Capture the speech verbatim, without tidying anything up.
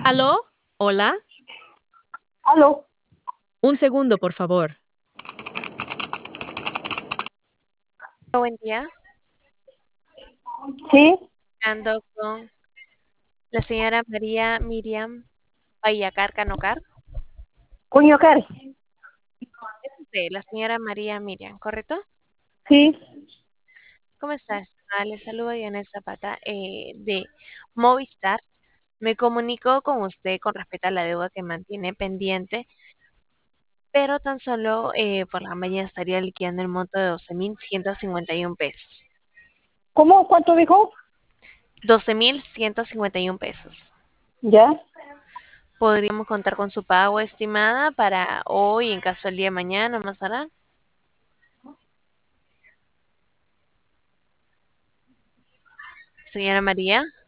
¿Aló? ¿Hola? Aló, Un segundo, por favor. Buen día, sí, ando con la señora María Miriam Vallacar Canocar. Cuño Cari, Es usted, la señora María Miriam, ¿correcto? sí, ¿Cómo estás? Ah, le saludo Yanet Zapata eh, de Movistar. Me comunico con usted con respecto a la deuda que mantiene pendiente, pero tan solo eh, por la mañana estaría liquidando el monto de doce mil ciento cincuenta y uno pesos. ¿cómo? ¿Cuánto dijo? doce mil ciento cincuenta y uno pesos. Ya, Podríamos contar con su pago estimada para hoy, en caso del día de mañana, más tarde. Señora María.